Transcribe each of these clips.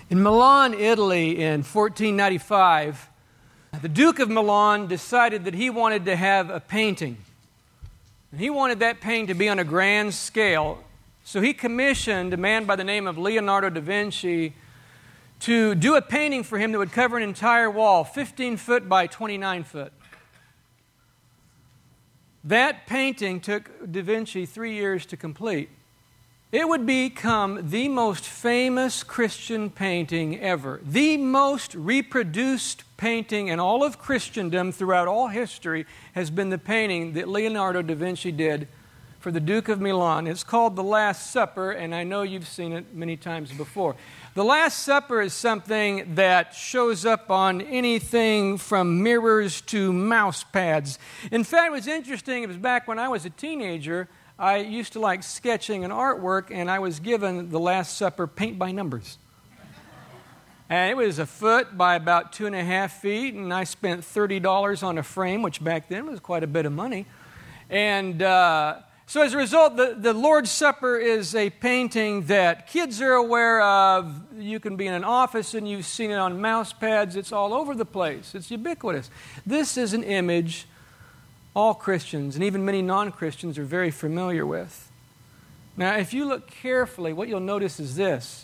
In Milan, Italy, in 1495, the Duke of Milan decided that he wanted to have a painting. And he wanted that painting to be on a grand scale. So he commissioned a man by the name of Leonardo da Vinci to do a painting for him that would cover an entire wall, 15 foot by 29 foot. That painting took Da Vinci 3 years to complete. It would become the most famous Christian painting ever. The most reproduced painting in all of Christendom throughout all history has been the painting that Leonardo da Vinci did for the Duke of Milan. It's called The Last Supper, and I know you've seen it many times before. The Last Supper is something that shows up on anything from mirrors to mouse pads. In fact, what's interesting, it was back when I was a teenager, I used to like sketching and artwork, and I was given The Last Supper paint by numbers. And it was a foot by about 2.5 feet, and I spent $30 on a frame, which back then was quite a bit of money. And so as a result, the Lord's Supper is a painting that kids are aware of. You can be in an office and you've seen it on mouse pads. It's all over the place. It's ubiquitous. This is an image all Christians and even many non-Christians are very familiar with. Now, if you look carefully, what you'll notice is this.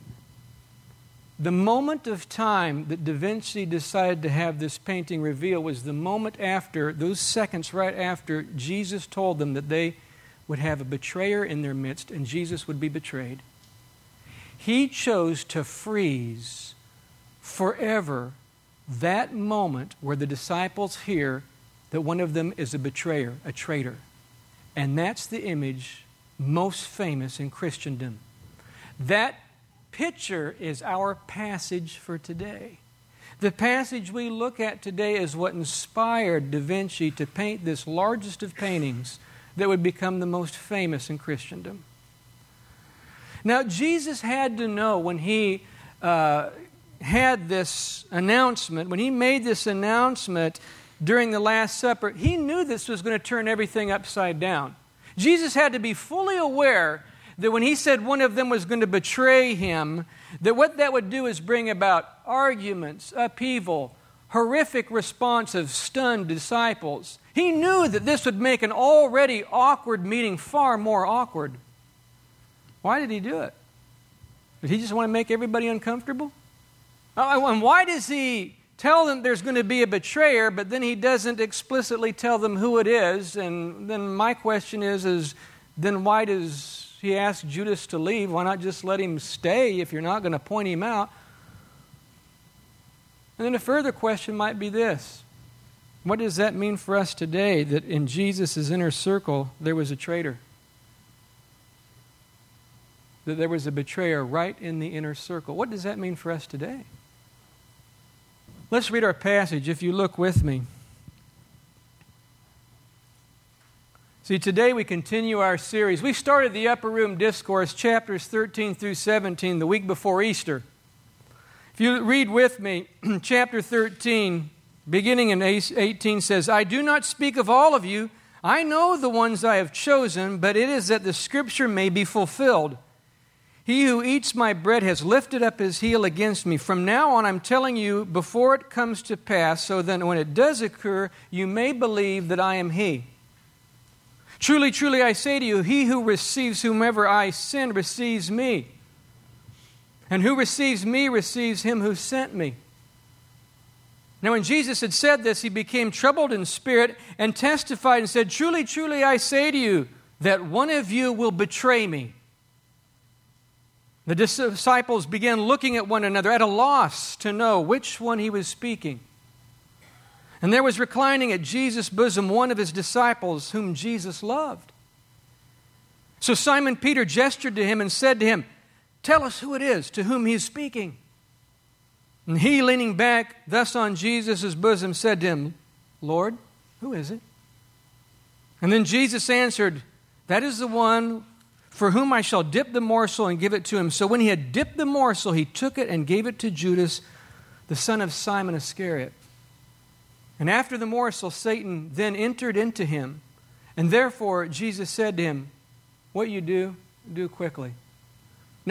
The moment of time that Da Vinci decided to have this painting revealed was the moment after, those seconds right after, Jesus told them that they would have a betrayer in their midst and Jesus would be betrayed. He chose to freeze forever that moment where the disciples hear that one of them is a betrayer, a traitor. And that's the image most famous in Christendom. That picture is our passage for today. The passage we look at today is what inspired Da Vinci to paint this largest of paintings that would become the most famous in Christendom. Now, Jesus had to know when he had this announcement, when he made this announcement during the Last Supper, he knew this was going to turn everything upside down. Jesus had to be fully aware that when he said one of them was going to betray him, that what that would do is bring about arguments, upheaval, horrific response of stunned disciples. He knew that this would make an already awkward meeting far more awkward. Why did he do it? Did he just want to make everybody uncomfortable? And why does he tell them there's going to be a betrayer, but then he doesn't explicitly tell them who it is? And then my question is then why does he ask Judas to leave? Why not just let him stay if you're not going to point him out? And then a further question might be this. What does that mean for us today that in Jesus' inner circle there was a traitor? That there was a betrayer right in the inner circle. What does that mean for us today? Let's read our passage if you look with me. See, today we continue our series. We started the Upper Room Discourse, chapters 13 through 17, the week before Easter. If you read with me, chapter 13, beginning in 18 says, I do not speak of all of you. I know the ones I have chosen, but it is that the Scripture may be fulfilled. He who eats my bread has lifted up his heel against me. From now on, I'm telling you before it comes to pass, so that when it does occur, you may believe that I am he. Truly, truly, I say to you, he who receives whomever I send receives me. And who receives me receives him who sent me. Now, when Jesus had said this, he became troubled in spirit and testified and said, Truly, truly, I say to you, that one of you will betray me. The disciples began looking at one another at a loss to know which one he was speaking. And there was reclining at Jesus' bosom one of his disciples whom Jesus loved. So Simon Peter gestured to him and said to him, Tell us who it is to whom he is speaking. And he, leaning back thus on Jesus' bosom, said to him, Lord, who is it? And then Jesus answered, That is the one for whom I shall dip the morsel and give it to him. So when he had dipped the morsel, he took it and gave it to Judas, the son of Simon Iscariot. And after the morsel, Satan then entered into him. And therefore, Jesus said to him, What you do, do quickly. Now,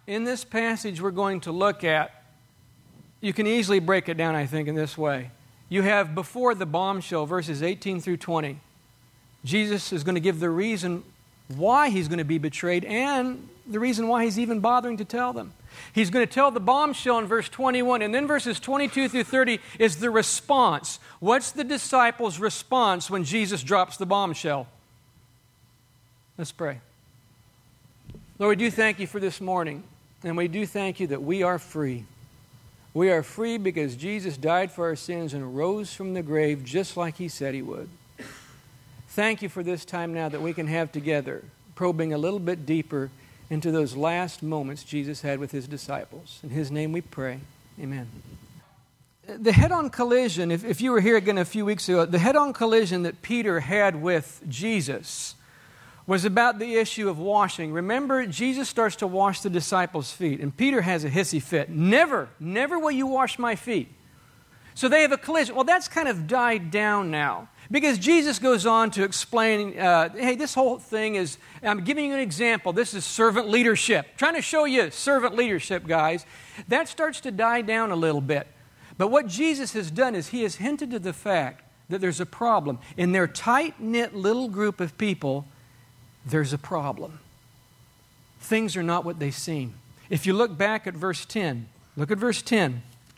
in this passage we're going to look at, you can easily break it down, I think, in this way. You have before the bombshell, verses 18 through 20. Jesus is going to give the reason why he's going to be betrayed and the reason why he's even bothering to tell them. He's going to tell the bombshell in verse 21, and then verses 22 through 30 is the response. What's the disciples' response when Jesus drops the bombshell? Let's pray. Lord, we do thank you for this morning, and we do thank you that we are free. We are free because Jesus died for our sins and rose from the grave just like he said he would. Thank you for this time now that we can have together, probing a little bit deeper into those last moments Jesus had with his disciples. In his name we pray. Amen. The head-on collision, if you were here again a few weeks ago, the head-on collision that Peter had with Jesus was about the issue of washing. Remember, Jesus starts to wash the disciples' feet, and Peter has a hissy fit. Never will you wash my feet. So they have a collision. Well, that's kind of died down now, because Jesus goes on to explain, hey, this whole thing is, I'm giving you an example. This is servant leadership. I'm trying to show you servant leadership, guys. That starts to die down a little bit. But what Jesus has done is he has hinted to the fact that there's a problem. In their tight-knit little group of people, there's a problem. Things are not what they seem. If you look back at verse 10, look at verse 10.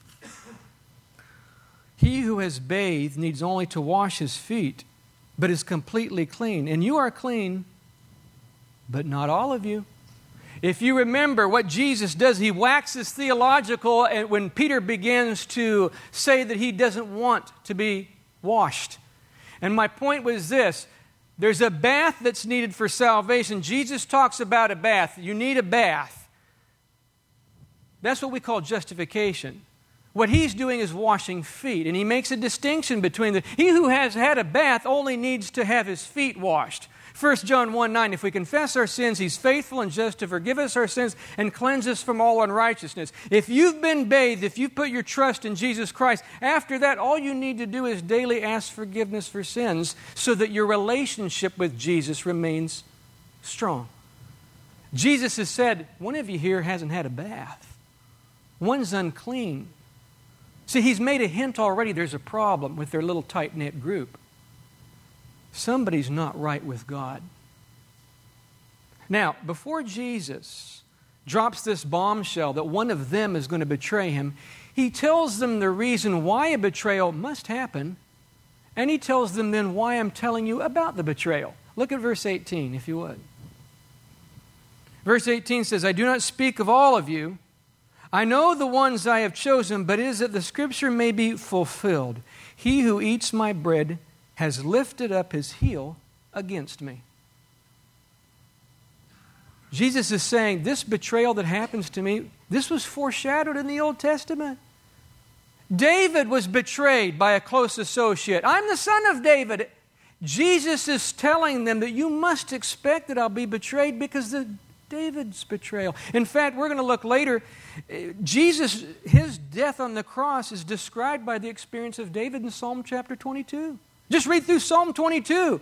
He who has bathed needs only to wash his feet, but is completely clean. And you are clean, but not all of you. If you remember what Jesus does, he waxes theological and when Peter begins to say that he doesn't want to be washed. And my point was this: there's a bath that's needed for salvation. Jesus talks about a bath. You need a bath. That's what we call justification. What he's doing is washing feet, and he makes a distinction between he who has had a bath only needs to have his feet washed. 1 John 1:9, if we confess our sins, he's faithful and just to forgive us our sins and cleanse us from all unrighteousness. If you've been bathed, if you've put your trust in Jesus Christ, after that, all you need to do is daily ask forgiveness for sins so that your relationship with Jesus remains strong. Jesus has said, one of you here hasn't had a bath. One's unclean. See, he's made a hint already there's a problem with their little tight-knit group. Somebody's not right with God. Now, before Jesus drops this bombshell that one of them is going to betray him, he tells them the reason why a betrayal must happen, and he tells them then why I'm telling you about the betrayal. Look at verse 18, if you would. Verse 18 says, I do not speak of all of you. I know the ones I have chosen, but it is that the scripture may be fulfilled. He who eats my bread has lifted up his heel against me. Jesus is saying, this betrayal that happens to me, this was foreshadowed in the Old Testament. David was betrayed by a close associate. I'm the son of David. Jesus is telling them that you must expect that I'll be betrayed because of David's betrayal. In fact, we're going to look later. Jesus, his death on the cross is described by the experience of David in Psalm chapter 22. Just read through Psalm 22.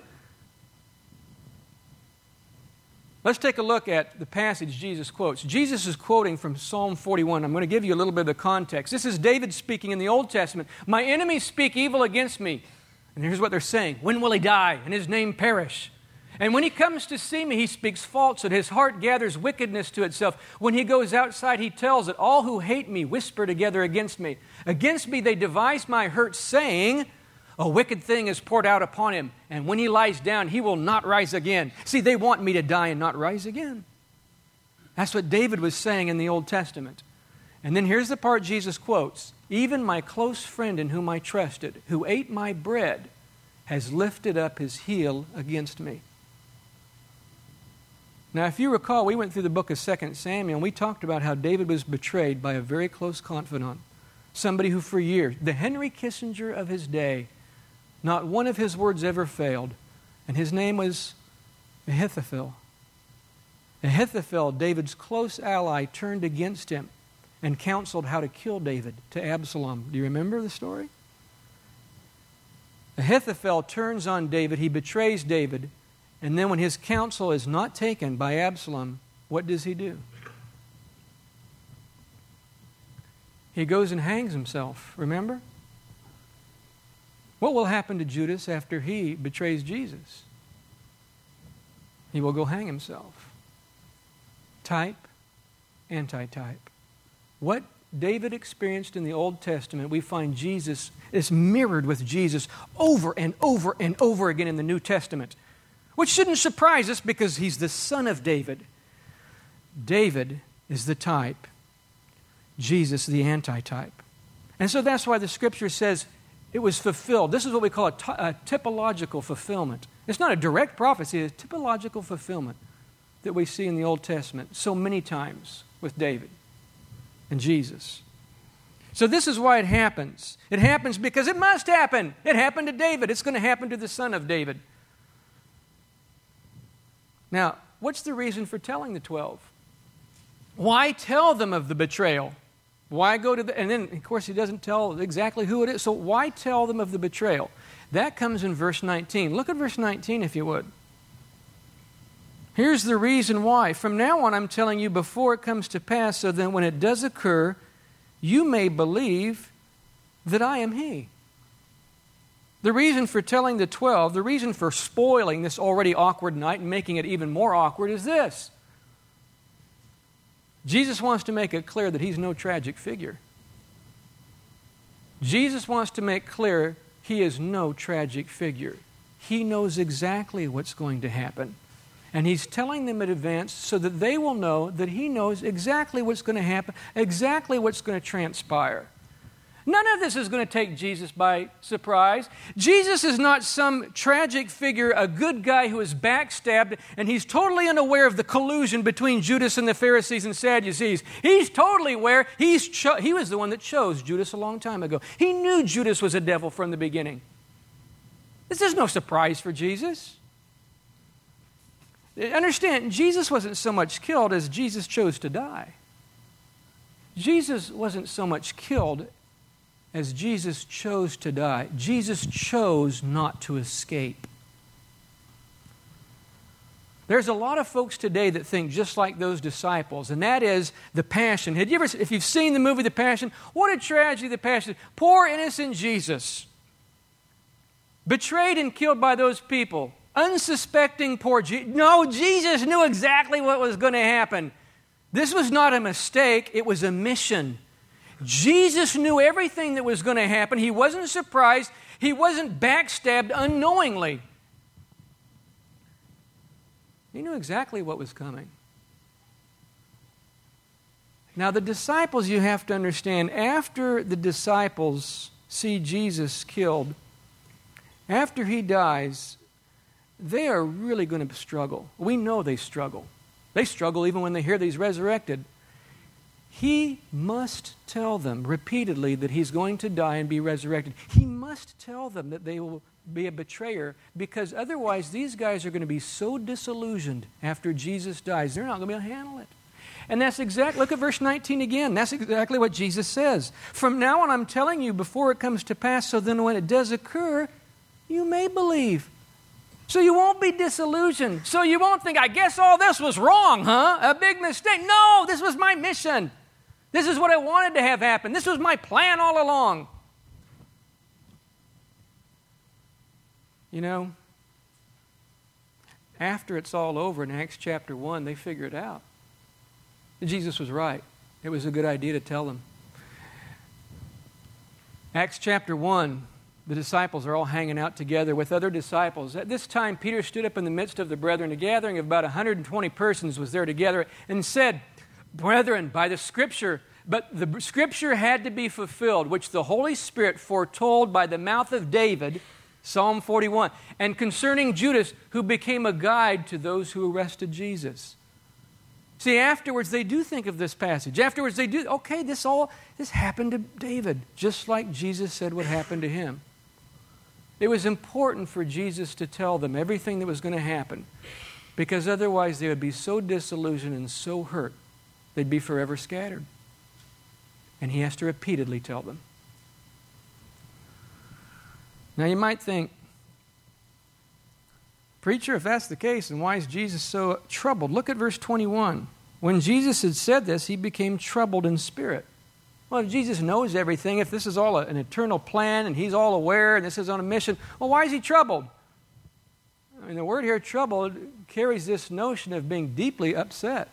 Let's take a look at the passage Jesus quotes. Jesus is quoting from Psalm 41. I'm going to give you a little bit of the context. This is David speaking in the Old Testament. My enemies speak evil against me. And here's what they're saying. When will he die and his name perish? And when he comes to see me, he speaks falsehood. His heart gathers wickedness to itself. When he goes outside, he tells it. All who hate me whisper together against me. Against me they devise my hurt, saying, a wicked thing is poured out upon him, and when he lies down, he will not rise again. See, they want me to die and not rise again. That's what David was saying in the Old Testament. And then here's the part Jesus quotes. Even my close friend in whom I trusted, who ate my bread, has lifted up his heel against me. Now, if you recall, we went through the book of 2 Samuel, and we talked about how David was betrayed by a very close confidant. Somebody who for years, the Henry Kissinger of his day, not one of his words ever failed. And his name was Ahithophel. Ahithophel, David's close ally, turned against him and counseled how to kill David to Absalom. Do you remember the story? Ahithophel turns on David. He betrays David. And then when his counsel is not taken by Absalom, what does he do? he goes and hangs himself, remember? What will happen to Judas after he betrays Jesus? He will go hang himself. Type, anti-type. What David experienced in the Old Testament, we find Jesus is mirrored with Jesus over and over and over again in the New Testament, which shouldn't surprise us because he's the son of David. David is the type, Jesus the anti-type. And so that's why the Scripture says it was fulfilled. This is what we call a typological fulfillment. It's not a direct prophecy, it's a typological fulfillment that we see in the Old Testament so many times with David and Jesus. So this is why it happens. It happens because it must happen. It happened to David. It's going to happen to the son of David. Now, what's the reason for telling the 12? Why tell them of the betrayal? Why go to the... And then, of course, he doesn't tell exactly who it is. So why tell them of the betrayal? That comes in verse 19. Look at verse 19, if you would. Here's the reason why. From now on, I'm telling you before it comes to pass, so that when it does occur, you may believe that I am He. The reason for telling the 12, the reason for spoiling this already awkward night and making it even more awkward is this. Jesus wants to make it clear that He's no tragic figure. Jesus wants to make clear He is no tragic figure. He knows exactly what's going to happen. And He's telling them in advance so that they will know that He knows exactly what's going to happen, exactly what's going to transpire. None of this is going to take Jesus by surprise. Jesus is not some tragic figure, a good guy who is backstabbed, and he's totally unaware of the collusion between Judas and the Pharisees and Sadducees. He's totally aware. He was the one that chose Judas a long time ago. He knew Judas was a devil from the beginning. This is no surprise for Jesus. Understand, Jesus wasn't so much killed as Jesus chose to die. Jesus wasn't so much killed as Jesus chose to die. Jesus chose not to escape. There's a lot of folks today that think just like those disciples, and that is the Passion. If you've seen the movie The Passion, what a tragedy, The Passion. Poor innocent Jesus, betrayed and killed by those people. Unsuspecting poor Jesus. No, Jesus knew exactly what was going to happen. This was not a mistake, it was a mission. Jesus knew everything that was going to happen. He wasn't surprised. He wasn't backstabbed unknowingly. He knew exactly what was coming. Now, the disciples, you have to understand, after the disciples see Jesus killed, after He dies, they are really going to struggle. We know they struggle. They struggle even when they hear that He's resurrected. He must tell them repeatedly that He's going to die and be resurrected. He must tell them that they will be a betrayer, because otherwise these guys are going to be so disillusioned after Jesus dies, they're not going to be able to handle it. And that's exactly, look at verse 19 again. That's exactly what Jesus says. From now on, I'm telling you before it comes to pass, so then when it does occur, you may believe. So you won't be disillusioned. So you won't think, I guess all this was wrong, huh? A big mistake. No, this was my mission. This is what I wanted to have happen. This was my plan all along. You know, after it's all over in Acts chapter 1, they figure it out. Jesus was right. It was a good idea to tell them. Acts chapter 1, the disciples are all hanging out together with other disciples. At this time, Peter stood up in the midst of the brethren. A gathering of about 120 persons was there together and said, Brethren, by the Scripture, but the Scripture had to be fulfilled, which the Holy Spirit foretold by the mouth of David, Psalm 41, and concerning Judas, who became a guide to those who arrested Jesus. See, afterwards they do think of this passage. Afterwards they do, okay, this happened to David, just like Jesus said would happen to him. It was important for Jesus to tell them everything that was going to happen, because otherwise they would be so disillusioned and so hurt, they'd be forever scattered. And He has to repeatedly tell them. Now you might think, Preacher, if that's the case, then why is Jesus so troubled? Look at verse 21. When Jesus had said this, He became troubled in spirit. Well, if Jesus knows everything, if this is all an eternal plan and He's all aware and this is on a mission, well, why is He troubled? I mean, the word here, troubled, carries this notion of being deeply upset.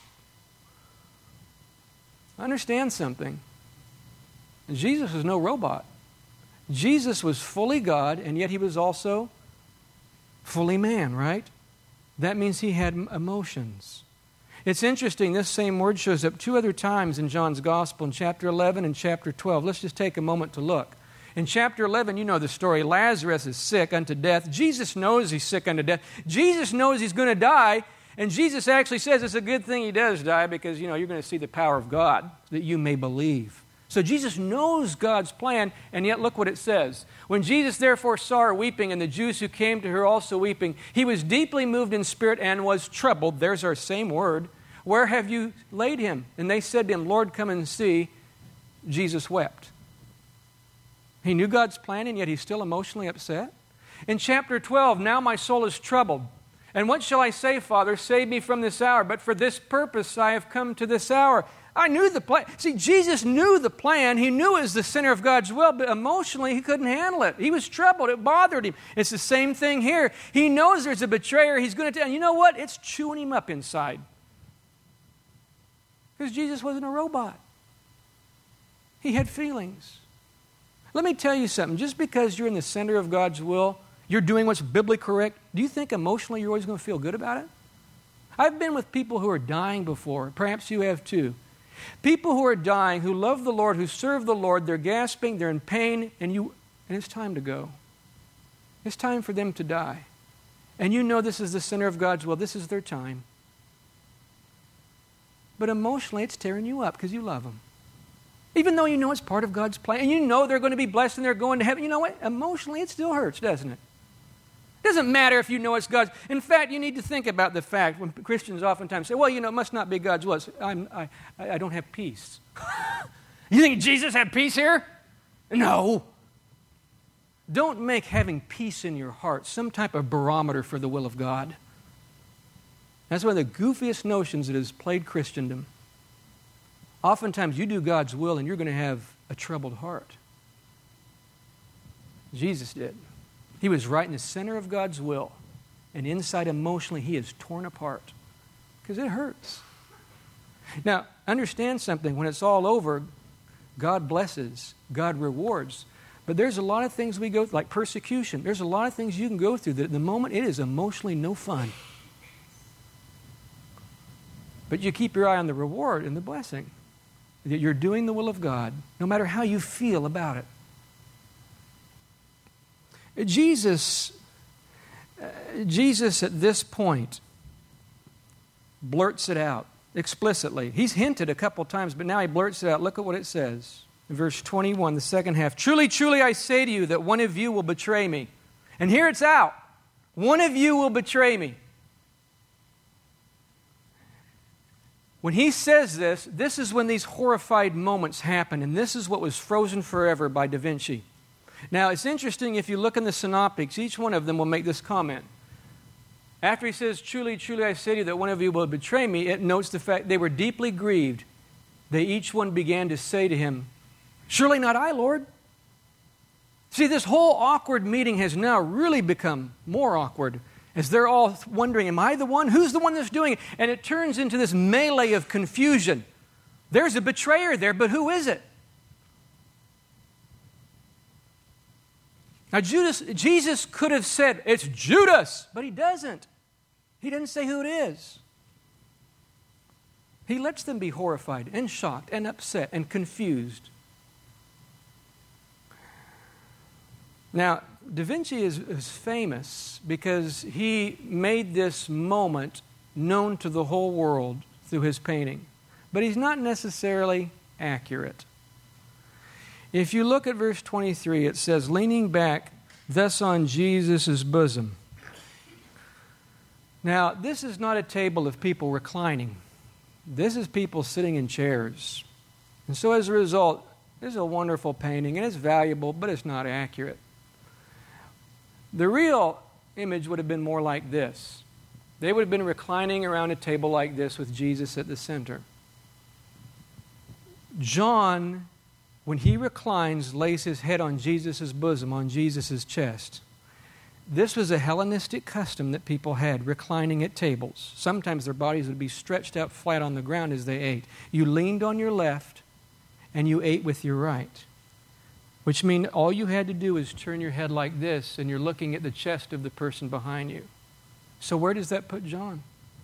Understand something. Jesus was no robot. Jesus was fully God, and yet He was also fully man, right? That means He had emotions. It's interesting, this same word shows up 2 other times in John's Gospel, in chapter 11 and chapter 12. Let's just take a moment to look. In chapter 11, you know the story. Lazarus is sick unto death. Jesus knows he's sick unto death. Jesus knows he's going to die, and Jesus actually says it's a good thing he does die because, you're going to see the power of God, that you may believe. So Jesus knows God's plan, and yet look what it says. When Jesus therefore saw her weeping, and the Jews who came to her also weeping, He was deeply moved in spirit and was troubled. There's our same word. Where have you laid Him? And they said to Him, Lord, come and see. Jesus wept. He knew God's plan, and yet He's still emotionally upset. In chapter 12, now my soul is troubled. And what shall I say, Father? Save me from this hour. But for this purpose I have come to this hour. I knew the plan. See, Jesus knew the plan. He knew it was the center of God's will, but emotionally He couldn't handle it. He was troubled. It bothered Him. It's the same thing here. He knows there's a betrayer. He's going to tell, and you know what? It's chewing Him up inside. Because Jesus wasn't a robot. He had feelings. Let me tell you something. Just because you're in the center of God's will, you're doing what's biblically correct, do you think emotionally you're always going to feel good about it? I've been with people who are dying before. Perhaps you have too. People who are dying, who love the Lord, who serve the Lord, they're gasping, they're in pain, and it's time to go. It's time for them to die. And you know this is the center of God's will. This is their time. But emotionally, it's tearing you up because you love them. Even though you know it's part of God's plan, and you know they're going to be blessed and they're going to heaven, you know what? Emotionally, it still hurts, doesn't it? It doesn't matter if you know it's God's. In fact, you need to think about the fact when Christians oftentimes say, well, it must not be God's will. I don't have peace. You think Jesus had peace here? No. Don't make having peace in your heart some type of barometer for the will of God. That's one of the goofiest notions that has plagued Christendom. Oftentimes you do God's will and you're going to have a troubled heart. Jesus did. He was right in the center of God's will. And inside emotionally, he is torn apart. Because it hurts. Now, understand something. When it's all over, God blesses. God rewards. But there's a lot of things we go through, like persecution. There's a lot of things you can go through that at the moment it is emotionally no fun. But you keep your eye on the reward and the blessing. That you're doing the will of God, no matter how you feel about it. Jesus at this point blurts it out explicitly. He's hinted a couple times, but now he blurts it out. Look at what it says. In verse 21, the second half. Truly, truly, I say to you that one of you will betray me. And here it's out. One of you will betray me. When he says this, this is when these horrified moments happen, and this is what was frozen forever by Da Vinci. Now, it's interesting, if you look in the synoptics, each one of them will make this comment. After he says, truly, truly, I say to you that one of you will betray me, it notes the fact they were deeply grieved. They each one began to say to him, surely not I, Lord. See, this whole awkward meeting has now really become more awkward as they're all wondering, am I the one? Who's the one that's doing it? And it turns into this melee of confusion. There's a betrayer there, but who is it? Now, Jesus could have said, it's Judas, but he doesn't. He doesn't say who it is. He lets them be horrified and shocked and upset and confused. Now, Da Vinci is famous because he made this moment known to the whole world through his painting. But he's not necessarily accurate. If you look at verse 23, it says, leaning back thus on Jesus' bosom. Now, this is not a table of people reclining. This is people sitting in chairs. And so as a result, this is a wonderful painting, and it's valuable, but it's not accurate. The real image would have been more like this. They would have been reclining around a table like this with Jesus at the center. John, when he reclines, lays his head on Jesus' bosom, on Jesus' chest. This was a Hellenistic custom that people had, reclining at tables. Sometimes their bodies would be stretched out flat on the ground as they ate. You leaned on your left and you ate with your right, which means all you had to do is turn your head like this and you're looking at the chest of the person behind you. So where does that put John?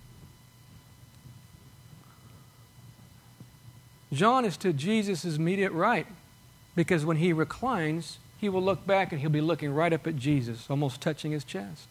John is to Jesus' immediate right, because when he reclines, he will look back and he'll be looking right up at Jesus, almost touching his chest.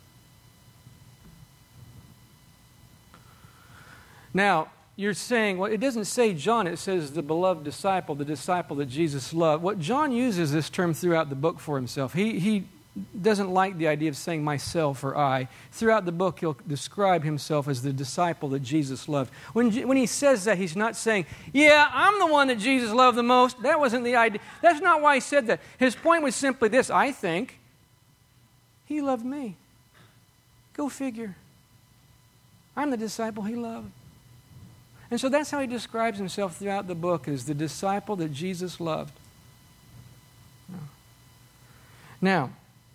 Now, you're saying, well, it doesn't say John, it says the beloved disciple, the disciple that Jesus loved. What John uses this term throughout the book for himself. He doesn't like the idea of saying myself or I. Throughout the book, he'll describe himself as the disciple that Jesus loved. When he says that, he's not saying, yeah, I'm the one that Jesus loved the most. That wasn't the idea. That's not why he said that. His point was simply this: I think he loved me. Go figure. I'm the disciple he loved. And so that's how he describes himself throughout the book, as the disciple that Jesus loved. Now,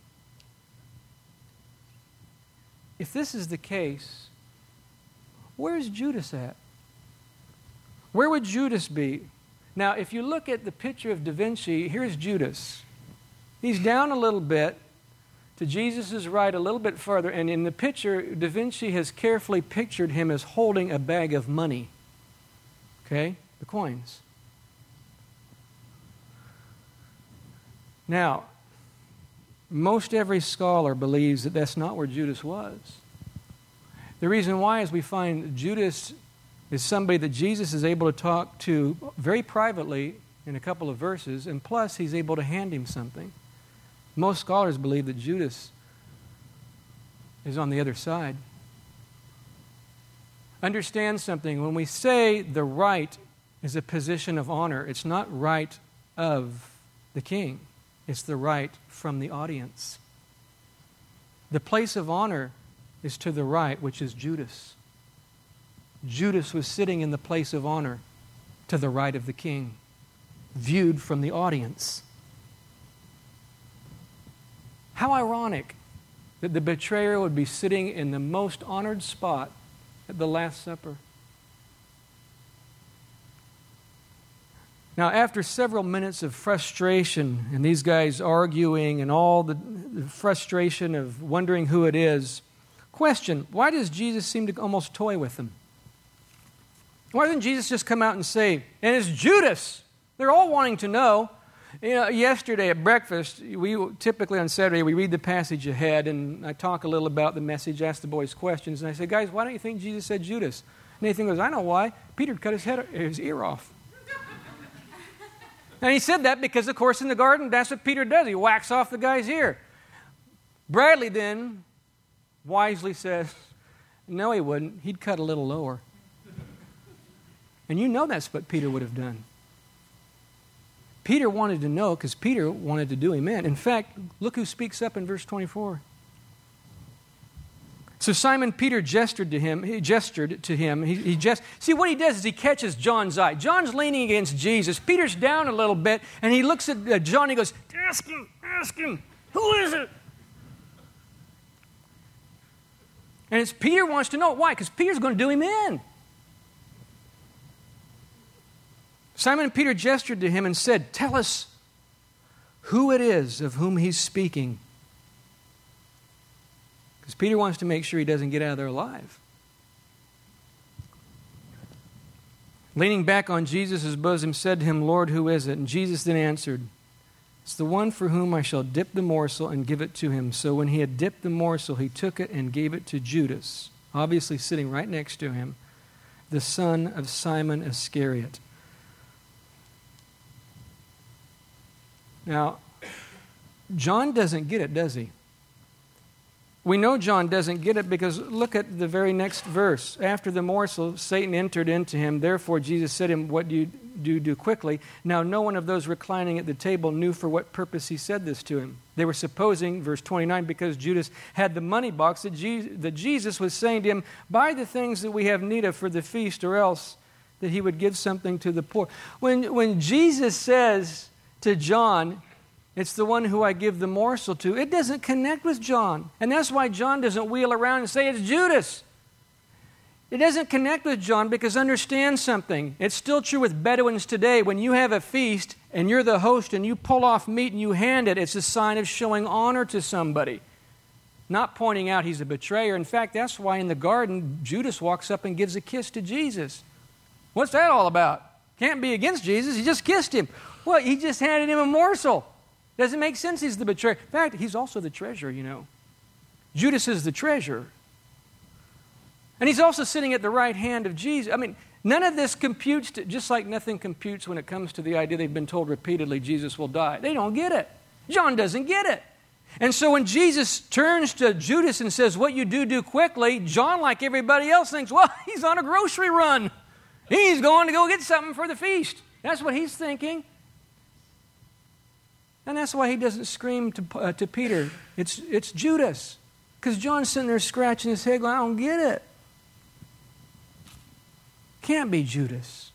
if this is the case, where's Judas at? Where would Judas be? Now, if you look at the picture of Da Vinci, here's Judas. He's down a little bit to Jesus' right, a little bit further, and in the picture, Da Vinci has carefully pictured him as holding a bag of money. Okay? The coins. Now, most every scholar believes that that's not where Judas was. The reason why is we find Judas is somebody that Jesus is able to talk to very privately in a couple of verses, and plus he's able to hand him something. Most scholars believe that Judas is on the other side. Understand something. When we say the right is a position of honor, it's not right of the king. It's the right from the audience. The place of honor is to the right, which is Judas. Judas was sitting in the place of honor to the right of the king, viewed from the audience. How ironic that the betrayer would be sitting in the most honored spot at the Last Supper. Now, after several minutes of frustration and these guys arguing and all the frustration of wondering who it is, question, why does Jesus seem to almost toy with them? Why doesn't Jesus just come out and say, and it's Judas? They're all wanting to know. You know, yesterday at breakfast, we typically on Saturday, we read the passage ahead, and I talk a little about the message, ask the boys questions, and I say, guys, why don't you think Jesus said Judas? And Nathan goes, I know why. Peter cut his ear off. And he said that because, of course, in the garden, that's what Peter does. He whacks off the guy's ear. Bradley then wisely says, no, he wouldn't. He'd cut a little lower. And you know that's what Peter would have done. Peter wanted to know because Peter wanted to do him in. In fact, look who speaks up in verse 24. So Simon Peter gestured to him. See, what he does is he catches John's eye. John's leaning against Jesus. Peter's down a little bit, and he looks at John and he goes, ask him, who is it? And it's Peter wants to know. Why? Because Peter's going to do him in. Simon Peter gestured to him and said, tell us who it is of whom he's speaking. Because Peter wants to make sure he doesn't get out of there alive. Leaning back on Jesus' bosom, said to him, Lord, who is it? And Jesus then answered, it's the one for whom I shall dip the morsel and give it to him. So when he had dipped the morsel, he took it and gave it to Judas, obviously sitting right next to him, the son of Simon Iscariot. Now, John doesn't get it, does he? We know John doesn't get it because look at the very next verse. After the morsel, Satan entered into him. Therefore, Jesus said to him, what do you do quickly? Now, no one of those reclining at the table knew for what purpose he said this to him. They were supposing, verse 29, because Judas had the money box, that Jesus was saying to him, buy the things that we have need of for the feast, or else that he would give something to the poor. When Jesus says to John, it's the one who I give the morsel to, it doesn't connect with John. And that's why John doesn't wheel around and say it's Judas. It doesn't connect with John because understand something. It's still true with Bedouins today. When you have a feast and you're the host and you pull off meat and you hand it, it's a sign of showing honor to somebody, not pointing out he's a betrayer. In fact, that's why in the garden, Judas walks up and gives a kiss to Jesus. What's that all about? Can't be against Jesus. He just kissed him. Well, he just handed him a morsel. Doesn't make sense he's the betrayer. In fact, he's also the treasurer, you know. Judas is the treasurer. And he's also sitting at the right hand of Jesus. I mean, none of this computes, just like nothing computes when it comes to the idea they've been told repeatedly Jesus will die. They don't get it. John doesn't get it. And so when Jesus turns to Judas and says, what you do quickly, John, like everybody else, thinks, well, he's on a grocery run. He's going to go get something for the feast. That's what he's thinking. And that's why he doesn't scream to Peter, it's Judas. Because John's sitting there scratching his head going, I don't get it. Can't be Judas.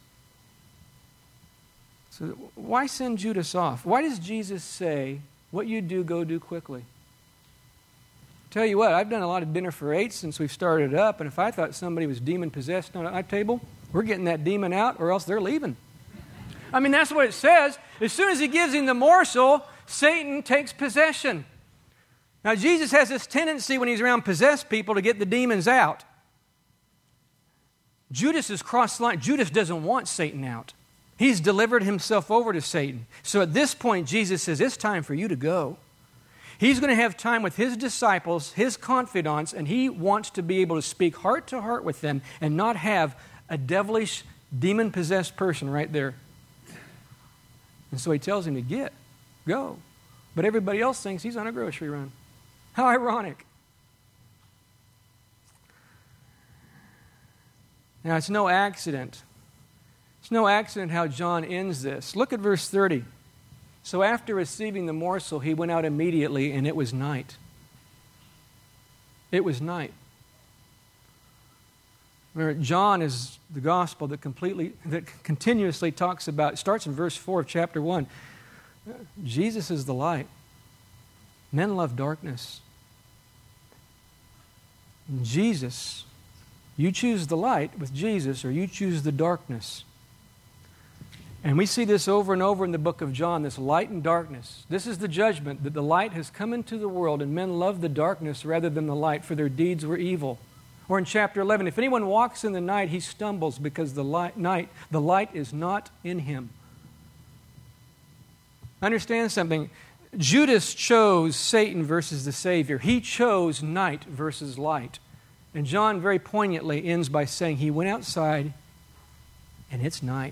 So why send Judas off? Why does Jesus say, what you do, go do quickly? Tell you what, I've done a lot of dinner for 8 since we've started it up, and if I thought somebody was demon-possessed on our table, we're getting that demon out or else they're leaving. I mean, that's what it says. As soon as he gives him the morsel, Satan takes possession. Now, Jesus has this tendency when he's around possessed people to get the demons out. Judas is crossed the line. Judas doesn't want Satan out. He's delivered himself over to Satan. So at this point, Jesus says, it's time for you to go. He's going to have time with his disciples, his confidants, and he wants to be able to speak heart to heart with them and not have a devilish, demon-possessed person right there. And so he tells him to go. But everybody else thinks he's on a grocery run. How ironic. Now, it's no accident. It's no accident how John ends this. Look at verse 30. So after receiving the morsel, he went out immediately, and it was night. It was night. Remember, John is the gospel that continuously talks about, it starts in verse 4 of chapter 1. Jesus is the light. Men love darkness. Jesus, you choose the light with Jesus, or you choose the darkness. And we see this over and over in the book of John, this light and darkness. This is the judgment, that the light has come into the world, and men love the darkness rather than the light, for their deeds were evil. Or in chapter 11, if anyone walks in the night, he stumbles because the light is not in him. Understand something. Judas chose Satan versus the Savior. He chose night versus light. And John very poignantly ends by saying he went outside and it's night.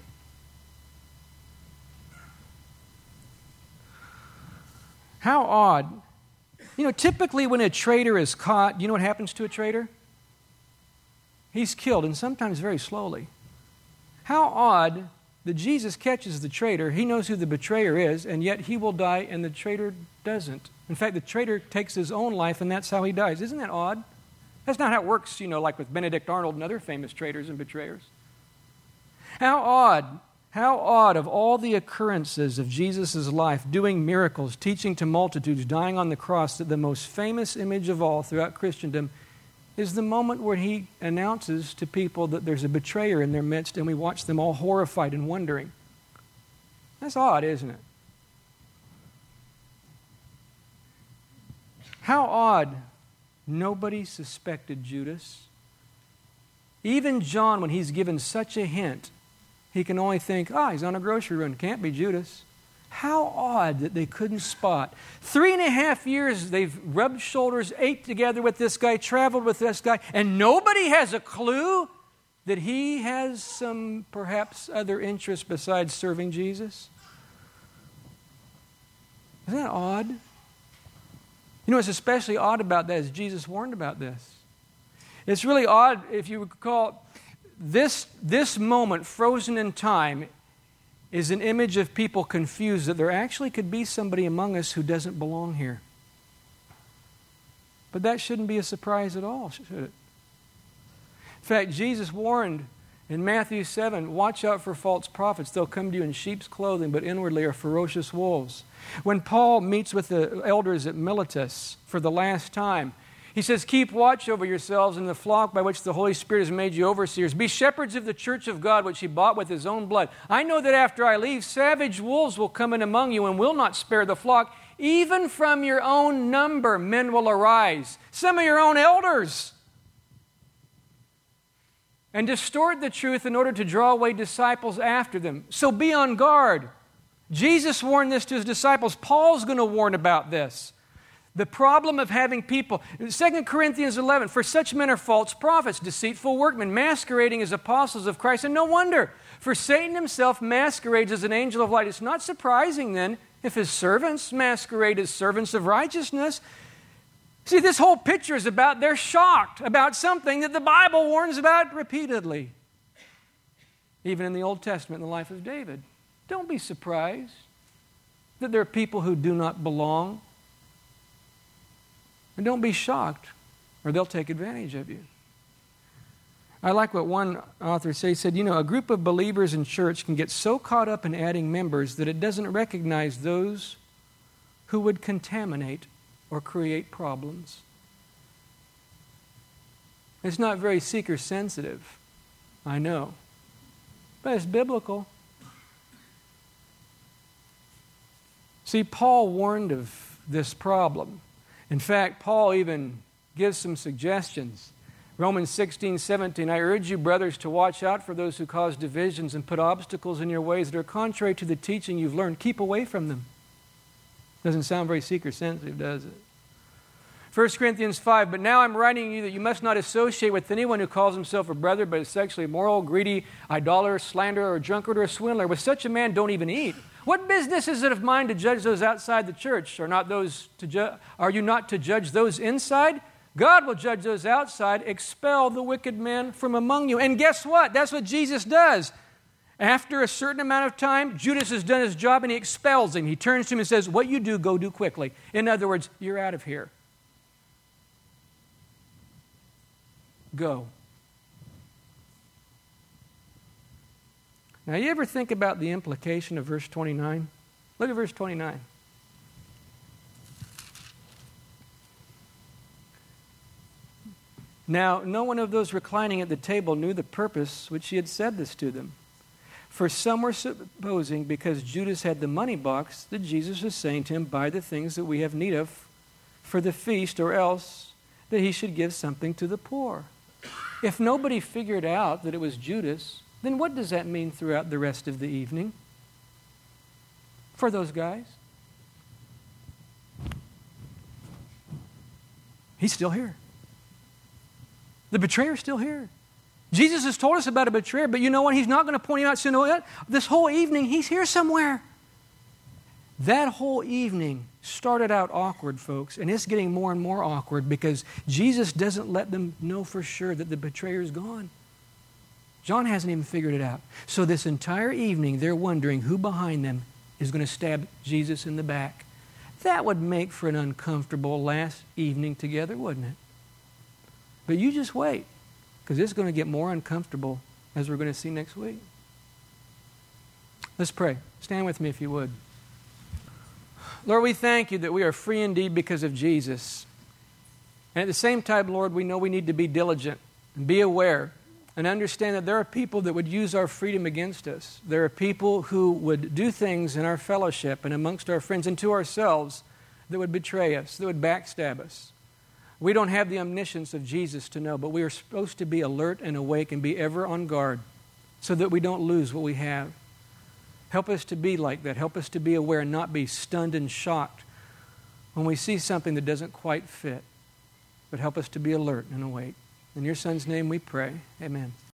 How odd. You know, typically when a traitor is caught, you know what happens to a traitor? He's killed, and sometimes very slowly. How odd that Jesus catches the traitor. He knows who the betrayer is, and yet he will die, and the traitor doesn't. In fact, the traitor takes his own life, and that's how he dies. Isn't that odd? That's not how it works, you know, like with Benedict Arnold and other famous traitors and betrayers. How odd of all the occurrences of Jesus' life, doing miracles, teaching to multitudes, dying on the cross, that the most famous image of all throughout Christendom is the moment where he announces to people that there's a betrayer in their midst, and we watch them all horrified and wondering. That's odd, isn't it? How odd. Nobody suspected Judas. Even John, when he's given such a hint, he can only think, he's on a grocery run. Can't be Judas. How odd that they couldn't spot. 3.5 years they've rubbed shoulders, ate together with this guy, traveled with this guy, and nobody has a clue that he has some perhaps other interest besides serving Jesus. Isn't that odd? You know what's especially odd about that is Jesus warned about this. It's really odd, if you recall, this moment frozen in time is an image of people confused that there actually could be somebody among us who doesn't belong here. But that shouldn't be a surprise at all, should it? In fact, Jesus warned In Matthew 7, watch out for false prophets. They'll come to you in sheep's clothing, but inwardly are ferocious wolves. When Paul meets with the elders at Miletus for the last time, he says, keep watch over yourselves in the flock by which the Holy Spirit has made you overseers. Be shepherds of the church of God, which he bought with his own blood. I know that after I leave, savage wolves will come in among you and will not spare the flock. Even from your own number, men will arise. Some of your own elders. And distort the truth in order to draw away disciples after them. So be on guard. Jesus warned this to his disciples. Paul's going to warn about this. The problem of having people. 2 Corinthians 11, for such men are false prophets, deceitful workmen, masquerading as apostles of Christ. And no wonder, for Satan himself masquerades as an angel of light. It's not surprising then if his servants masquerade as servants of righteousness. See, this whole picture is about they're shocked about something that the Bible warns about repeatedly. Even in the Old Testament, in the life of David. Don't be surprised that there are people who do not belong. And don't be shocked, or they'll take advantage of you. I like what one author said. He said, a group of believers in church can get so caught up in adding members that it doesn't recognize those who would contaminate or create problems. It's not very seeker-sensitive, I know, but it's biblical. See, Paul warned of this problem. In fact, Paul even gives some suggestions. Romans 16:17, I urge you, brothers, to watch out for those who cause divisions and put obstacles in your ways that are contrary to the teaching you've learned. Keep away from them. Doesn't sound very seeker-sensitive, does it? 1 Corinthians 5, but now I'm writing you that you must not associate with anyone who calls himself a brother but is sexually immoral, greedy, idolater, slanderer, or drunkard, or a swindler. With such a man, don't even eat. What business is it of mine to judge those outside the church? Are you not to judge those inside? God will judge those outside. Expel the wicked man from among you. And guess what? That's what Jesus does. After a certain amount of time, Judas has done his job and he expels him. He turns to him and says, what you do, go do quickly. In other words, you're out of here. Go. Now, you ever think about the implication of verse 29? Look at verse 29. Now, no one of those reclining at the table knew the purpose which he had said this to them. For some were supposing, because Judas had the money box, that Jesus was saying to him, buy the things that we have need of for the feast, or else that he should give something to the poor. If nobody figured out that it was Judas, then what does that mean throughout the rest of the evening for those guys? He's still here. The betrayer's still here. Jesus has told us about a betrayer, but you know what? He's not going to point him out. So you know what? This whole evening, he's here somewhere. That whole evening started out awkward, folks, and it's getting more and more awkward because Jesus doesn't let them know for sure that the betrayer's gone. John hasn't even figured it out. So this entire evening, they're wondering who behind them is going to stab Jesus in the back. That would make for an uncomfortable last evening together, wouldn't it? But you just wait, because it's going to get more uncomfortable as we're going to see next week. Let's pray. Stand with me if you would. Lord, we thank you that we are free indeed because of Jesus. And at the same time, Lord, we know we need to be diligent and be aware and understand that there are people that would use our freedom against us. There are people who would do things in our fellowship and amongst our friends and to ourselves that would betray us, that would backstab us. We don't have the omniscience of Jesus to know, but we are supposed to be alert and awake and be ever on guard so that we don't lose what we have. Help us to be like that. Help us to be aware and not be stunned and shocked when we see something that doesn't quite fit. But help us to be alert and awake. In your Son's name we pray. Amen.